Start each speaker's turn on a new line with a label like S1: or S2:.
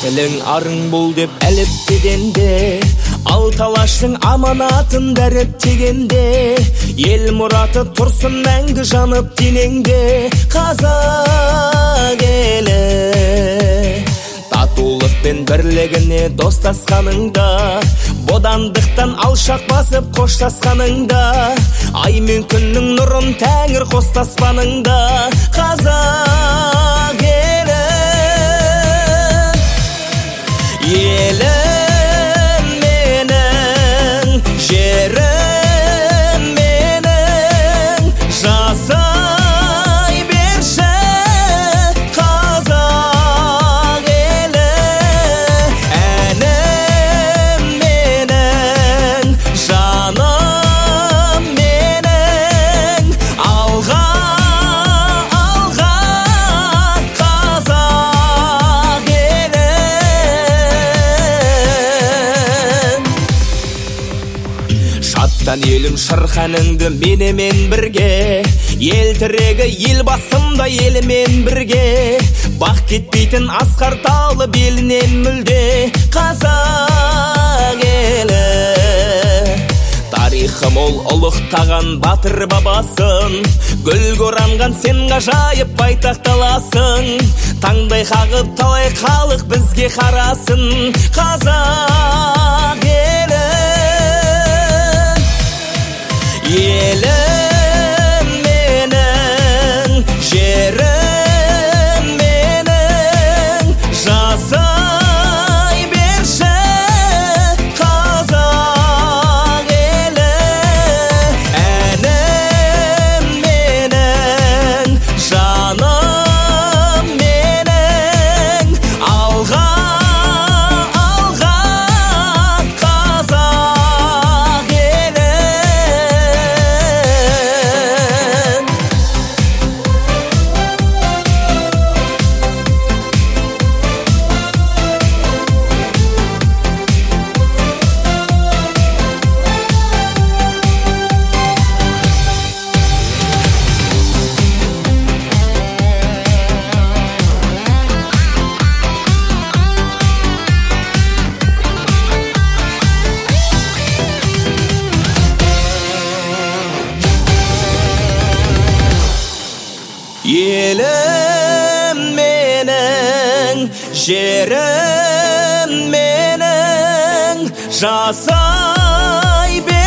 S1: Тілің арың бұл деп әліптегенде, ал талаштың аманатын дәріптегенде, ел мұраты тұрсын мәңгі жанып денеңде. Қазақ елі татулық пен бірлігіне достасқаныңда, бодандықтан алшақ басып қоштасқаныңда, ай мен күннің нұрын тәңір қостаспаныңда. Қазақ елі, елім менің, жерім менің, жасай берші қазақ елі. Әнім менің, жаным менің, алға, алға қазақ елі. Шаттан елім шырқаныңды менімен бірге, ел тірегі ел басымда елімен бірге, бақ кетпейтін асқар таулы белінен мүлде. Қазақ елі тарихы мол ұлықтаған батыр бабасын, гүлге оранған сен ғажайып байтақталасың, таңдай қағып талай халық бізге қарасын. Қазақ елі, елім менің, жерім менің, жасай берші қазақ елі. Әнім менің, жаным менің, алға, алға қазақ елі. Елім менің, жерім менің, жасай